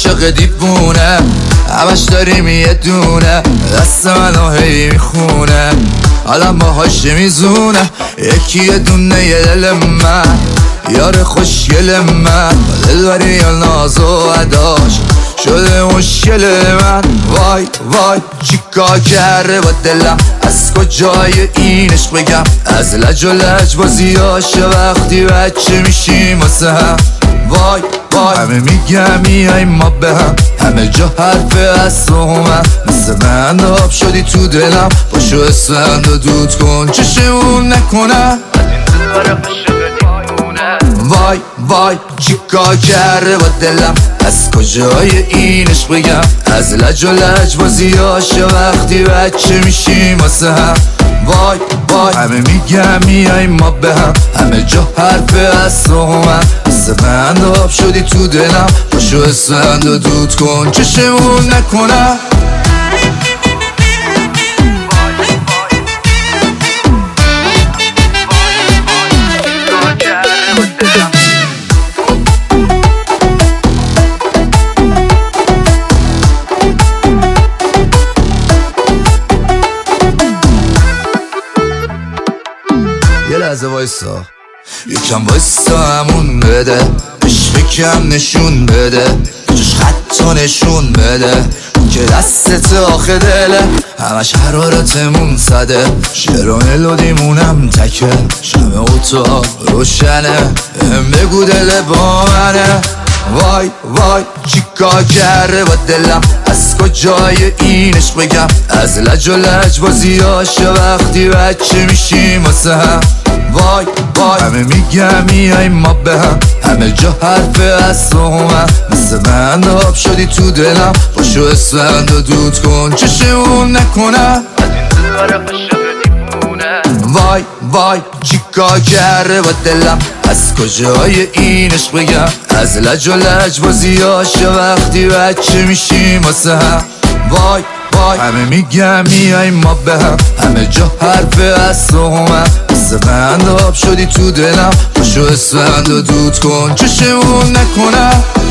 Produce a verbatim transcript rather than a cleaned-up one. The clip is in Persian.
عاشق دیوونه، همش داریم یه دونه، دست منو هی میخونه، آدم باهاش میزونه. یکی یه دونه یه دل من، یار خوشگل من، دلبری یا ناز و اداش شده مشکل من. وای وای چیکار کرده با دلم، از کجای اینش بگم، از لج و لج بازیاش وقتی بچه میشیم واسه هم. وای وای همه میگم میای ما به هم، همه جا حرف از تو من، مثل بند آب شدی تو دلم، باشو اسفند و دود کن چشمون نکنم. وای وای چیکار کرده با دلم، از کجای اینش بگم، از لج و لج بازیاش وقتی بچه میشیم واسه هم. وای وای همه میگم میای ما به هم، همه جا حرف از تو من، مثل بند آب شدی تو دلم، باشو اسفند و دود کن چشمون نکنم. یه لحظه وایسا، یکم وایسا همون بده، بهش فکرم نشون بده، جاش خطا نشون بده که دستت آخه دله، همش حرارتمون صده، شعران لودیمونم تکه، شمه اتاق روشنه، هم بگو دل با منه. وای وای چیکار کرده با دلم، از کجای اینش بگم، از لج و لج بازیاش وقتی بچه میشیم واسه هم. وای وای همه میگم میای ما به هم، همه جا حرف از تو من، مثل بند آب شدی تو دلم، باشو اسفند و دود کن چشمون نکنم. وای وای چیکار کرده با دلم، از کجای اینش بگم، از لج و لج بازیاش وقتی بچه میشیم واسه هم. وای وای همه میگم میای ما به هم، همه جا حرف از تو من، مثل بند آب شدی تو دلم، باشو اسفند و دود کن چشمون نکنم.